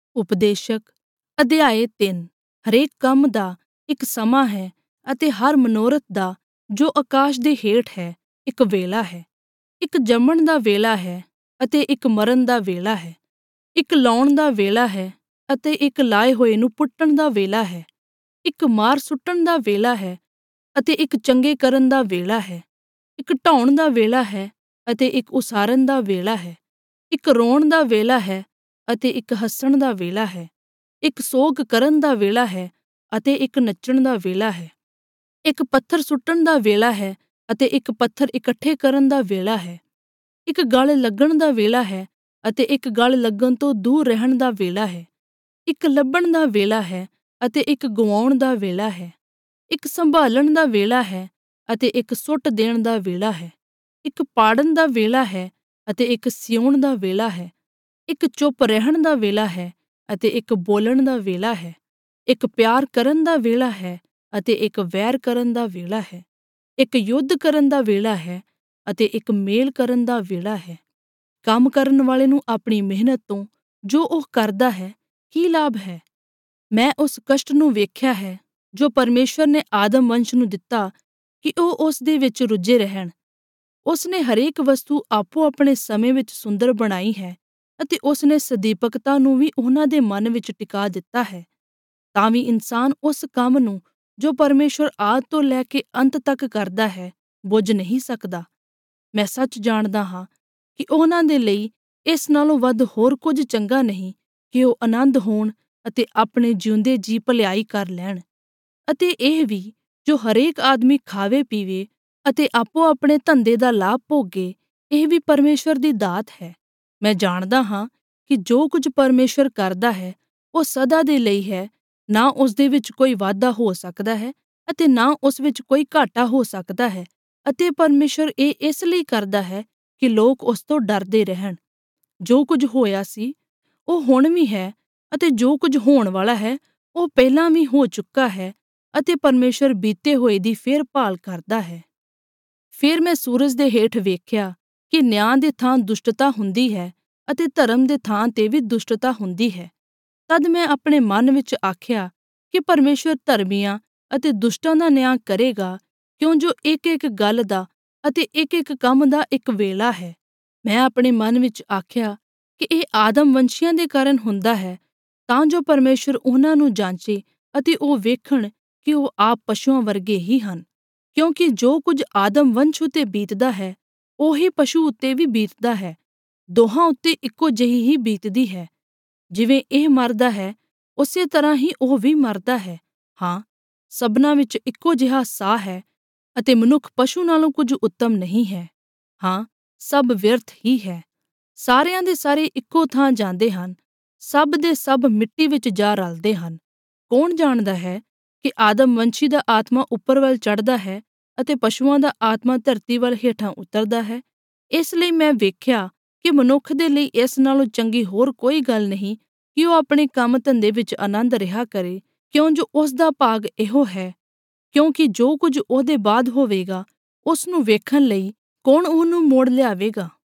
ਉਪਦੇਸ਼ਕ ਅਧਿਆਇ 3। ਹਰੇਕ ਕੰਮ ਦਾ ਇੱਕ ਸਮਾਂ ਹੈ ਅਤੇ ਹਰ ਮਨੋਰਥ ਦਾ ਜੋ ਆਕਾਸ਼ ਦੇ ਹੇਠ ਹੈ ਇੱਕ ਵੇਲਾ ਹੈ। ਇੱਕ ਜੰਮਣ ਦਾ ਵੇਲਾ ਹੈ ਅਤੇ ਇੱਕ ਮਰਨ ਦਾ ਵੇਲਾ ਹੈ। ਇੱਕ ਲਾਉਣ ਦਾ ਵੇਲਾ ਹੈ ਅਤੇ ਇੱਕ ਲਾਏ ਹੋਏ ਨੂੰ ਪੁੱਟਣ ਦਾ ਵੇਲਾ ਹੈ। ਇੱਕ ਮਾਰ ਸੁੱਟਣ ਦਾ ਵੇਲਾ ਹੈ ਅਤੇ ਇੱਕ ਚੰਗੇ ਕਰਨ ਦਾ ਵੇਲਾ ਹੈ। ਇੱਕ ਢਾਉਣ ਦਾ ਵੇਲਾ ਹੈ ਅਤੇ ਇੱਕ ਉਸਾਰਨ ਦਾ ਵੇਲਾ ਹੈ। ਇੱਕ ਰੋਣ ਦਾ ਵੇਲਾ ਹੈ ਅਤੇ ਇੱਕ ਹੱਸਣ ਦਾ ਵੇਲਾ ਹੈ। ਇੱਕ ਸੋਗ ਕਰਨ ਦਾ ਵੇਲਾ ਹੈ ਅਤੇ ਇੱਕ ਨੱਚਣ ਦਾ ਵੇਲਾ ਹੈ। ਇੱਕ ਪੱਥਰ ਸੁੱਟਣ ਦਾ ਵੇਲਾ ਹੈ ਅਤੇ ਇੱਕ ਪੱਥਰ ਇਕੱਠੇ ਕਰਨ ਦਾ ਵੇਲਾ ਹੈ। ਇੱਕ ਗਲ ਲੱਗਣ ਦਾ ਵੇਲਾ ਹੈ ਅਤੇ ਇੱਕ ਗਲ ਲੱਗਣ ਤੋਂ ਦੂਰ ਰਹਿਣ ਦਾ ਵੇਲਾ ਹੈ। ਇੱਕ ਲੱਭਣ ਦਾ ਵੇਲਾ ਹੈ ਅਤੇ ਇੱਕ ਗਵਾਉਣ ਦਾ ਵੇਲਾ ਹੈ। ਇੱਕ ਸੰਭਾਲਣ ਦਾ ਵੇਲਾ ਹੈ ਅਤੇ ਇੱਕ ਸੁੱਟ ਦੇਣ ਦਾ ਵੇਲਾ ਹੈ। ਇੱਕ ਪਾੜਨ ਦਾ ਵੇਲਾ ਹੈ ਅਤੇ ਇੱਕ ਸਿਉਣ ਦਾ ਵੇਲਾ ਹੈ। ਇੱਕ ਚੁੱਪ ਰਹਿਣ ਦਾ ਵੇਲਾ ਹੈ ਅਤੇ ਇੱਕ ਬੋਲਣ ਦਾ ਵੇਲਾ ਹੈ। ਇੱਕ ਪਿਆਰ ਕਰਨ ਦਾ ਵੇਲਾ ਹੈ ਅਤੇ ਇੱਕ ਵੈਰ ਕਰਨ ਦਾ ਵੇਲਾ ਹੈ। ਇੱਕ ਯੁੱਧ ਕਰਨ ਦਾ ਵੇਲਾ ਹੈ ਅਤੇ ਇੱਕ ਮੇਲ ਕਰਨ ਦਾ ਵੇਲਾ ਹੈ। ਕੰਮ ਕਰਨ ਵਾਲੇ ਨੂੰ ਆਪਣੀ ਮਿਹਨਤ ਤੋਂ ਜੋ ਉਹ ਕਰਦਾ ਹੈ ਕੀ ਲਾਭ ਹੈ? ਮੈਂ ਉਸ ਕਸ਼ਟ ਨੂੰ ਵੇਖਿਆ ਹੈ ਜੋ ਪਰਮੇਸ਼ਵਰ ਨੇ ਆਦਮ ਵੰਸ਼ ਨੂੰ ਦਿੱਤਾ ਕਿ ਉਹ ਉਸ ਦੇ ਵਿੱਚ ਰੁੱਝੇ ਰਹਿਣ। ਉਸ ਨੇ ਹਰੇਕ ਵਸਤੂ ਆਪੋ ਆਪਣੇ ਸਮੇਂ ਵਿੱਚ ਸੁੰਦਰ ਬਣਾਈ ਹੈ ਅਤੇ ਉਸ ਨੇ ਸਦੀਪਕਤਾ ਨੂੰ ਵੀ ਉਹਨਾਂ ਦੇ ਮਨ ਵਿੱਚ ਟਿਕਾ ਦਿੱਤਾ ਹੈ। ਤਾਂ ਵੀ ਇਨਸਾਨ ਉਸ ਕੰਮ ਨੂੰ ਜੋ ਪਰਮੇਸ਼ਵਰ ਆਦਿ ਤੋਂ ਲੈ ਕੇ ਅੰਤ ਤੱਕ ਕਰਦਾ ਹੈ ਬੁੱਝ ਨਹੀਂ ਸਕਦਾ। ਮੈਂ ਸੱਚ ਜਾਣਦਾ ਹਾਂ ਕਿ ਉਹਨਾਂ ਦੇ ਲਈ ਇਸ ਨਾਲੋਂ ਵੱਧ ਹੋਰ ਕੁਝ ਚੰਗਾ ਨਹੀਂ ਕਿ ਉਹ ਆਨੰਦ ਹੋਣ ਅਤੇ ਆਪਣੇ ਜਿਉਂਦੇ ਜੀ ਭਲਾਈ ਕਰ ਲੈਣ। ਅਤੇ ਇਹ ਵੀ ਜੋ ਹਰੇਕ ਆਦਮੀ ਖਾਵੇ ਪੀਵੇ ਅਤੇ ਆਪੋ ਆਪਣੇ ਧੰਦੇ ਦਾ ਲਾਭ ਭੋਗੇ, ਇਹ ਵੀ ਪਰਮੇਸ਼ਵਰ ਦੀ ਦਾਤ ਹੈ। ਮੈਂ ਜਾਣਦਾ ਹਾਂ ਕਿ ਜੋ ਕੁਝ ਪਰਮੇਸ਼ਵਰ ਕਰਦਾ ਹੈ ਉਹ ਸਦਾ ਦੇ ਲਈ ਹੈ। ਨਾ ਉਸ ਦੇ ਵਿੱਚ ਕੋਈ ਵਾਧਾ ਹੋ ਸਕਦਾ ਹੈ ਅਤੇ ਨਾ ਉਸ ਵਿੱਚ ਕੋਈ ਘਾਟਾ ਹੋ ਸਕਦਾ ਹੈ। ਅਤੇ ਪਰਮੇਸ਼ਵਰ ਇਹ ਇਸ ਲਈ ਕਰਦਾ ਹੈ ਕਿ ਲੋਕ ਉਸ ਤੋਂ ਡਰਦੇ ਰਹਿਣ। ਜੋ ਕੁਝ ਹੋਇਆ ਸੀ ਉਹ ਹੁਣ ਵੀ ਹੈ ਅਤੇ ਜੋ ਕੁਝ ਹੋਣ ਵਾਲਾ ਹੈ ਉਹ ਪਹਿਲਾਂ ਵੀ ਹੋ ਚੁੱਕਾ ਹੈ ਅਤੇ ਪਰਮੇਸ਼ਵਰ ਬੀਤੇ ਹੋਏ ਦੀ ਫੇਰ ਭਾਲ ਕਰਦਾ ਹੈ। ਫਿਰ ਮੈਂ ਸੂਰਜ ਦੇ ਹੇਠ ਵੇਖਿਆ ਕਿ ਨਿਆਂ ਦੇ ਥਾਂ ਦੁਸ਼ਟਤਾ ਹੁੰਦੀ ਹੈ ਅਤੇ ਧਰਮ ਦੇ ਥਾਂ ਤੇ ਵੀ ਦੁਸ਼ਟਤਾ ਹੁੰਦੀ ਹੈ। ਤਦ ਮੈਂ ਆਪਣੇ ਮਨ ਵਿੱਚ ਆਖਿਆ ਕਿ ਪਰਮੇਸ਼ਵਰ ਧਰਮੀਆਂ ਅਤੇ ਦੁਸ਼ਟਾਂ ਦਾ ਨਿਆਂ ਕਰੇਗਾ, ਕਿਉਂ ਜੋ ਇੱਕ-ਇੱਕ ਗੱਲ ਦਾ ਅਤੇ ਇੱਕ-ਇੱਕ ਕੰਮ ਦਾ ਇੱਕ ਵੇਲਾ ਹੈ। ਮੈਂ ਆਪਣੇ ਮਨ ਵਿੱਚ ਆਖਿਆ ਕਿ ਇਹ ਆਦਮ ਵੰਸ਼ੀਆਂ ਦੇ ਕਾਰਨ ਹੁੰਦਾ ਹੈ, ਤਾਂ ਜੋ ਪਰਮੇਸ਼ਵਰ ਉਹਨਾਂ ਨੂੰ ਜਾਂਚੇ ਅਤੇ ਉਹ ਵੇਖਣ ਕਿ ਉਹ ਆਪ ਪਸ਼ੂਆਂ ਵਰਗੇ ਹੀ ਹਨ। ਕਿਉਂਕਿ ਜੋ ਕੁਝ ਆਦਮ ਵੰਸ਼ ਉੱਤੇ ਬੀਤਦਾ ਹੈ ਉਹੀ ਪਸ਼ੂ ਉੱਤੇ ਵੀ ਬੀਤਦਾ ਹੈ। ਦੋਹਾਂ ਉੱਤੇ ਇੱਕੋ ਜਿਹੀ ਹੀ ਬੀਤਦੀ ਹੈ। ਜਿਵੇਂ ਇਹ ਮਰਦਾ ਹੈ ਉਸੇ ਤਰ੍ਹਾਂ ਹੀ ਉਹ ਵੀ ਮਰਦਾ ਹੈ। ਹਾਂ, ਸਭਨਾਂ ਵਿੱਚ ਇੱਕੋ ਜਿਹਾ ਸਾਹ ਹੈ ਅਤੇ ਮਨੁੱਖ ਪਸ਼ੂ ਨਾਲੋਂ ਕੁਝ ਉੱਤਮ ਨਹੀਂ ਹੈ। ਹਾਂ, ਸਭ ਵਿਅਰਥ ਹੀ ਹੈ। ਸਾਰਿਆਂ ਦੇ ਸਾਰੇ ਇੱਕੋ ਥਾਂ ਜਾਂਦੇ ਹਨ। ਸਭ ਦੇ ਸਭ ਮਿੱਟੀ ਵਿੱਚ ਜਾ ਰਲਦੇ ਹਨ। ਕੌਣ ਜਾਣਦਾ ਹੈ ਕਿ ਆਦਮ ਵੰਸ਼ੀ ਦਾ ਆਤਮਾ ਉੱਪਰ ਵੱਲ ਚੜ੍ਹਦਾ ਹੈ ਅਤੇ ਪਸ਼ੂਆਂ ਦਾ ਆਤਮਾ ਧਰਤੀ ਵੱਲ ਹੇਠਾਂ ਉਤਰਦਾ ਹੈ। ਇਸ ਲਈ ਮੈਂ ਵੇਖਿਆ ਕਿ ਮਨੁੱਖ ਦੇ ਲਈ ਇਸ ਨਾਲੋਂ ਚੰਗੀ ਹੋਰ ਕੋਈ ਗੱਲ ਨਹੀਂ ਕਿ ਉਹ ਆਪਣੇ ਕੰਮ ਧੰਦੇ ਵਿੱਚ ਆਨੰਦ ਰਿਹਾ ਕਰੇ, ਕਿਉਂ ਜੋ ਉਸ ਦਾ ਭਾਗ ਇਹੋ ਹੈ। ਕਿਉਂਕਿ ਜੋ ਕੁਝ ਉਹਦੇ ਬਾਅਦ ਹੋਵੇਗਾ ਉਸ ਨੂੰ ਵੇਖਣ ਲਈ ਕੌਣ ਉਹਨੂੰ ਮੋੜ ਲਿਆਵੇਗਾ?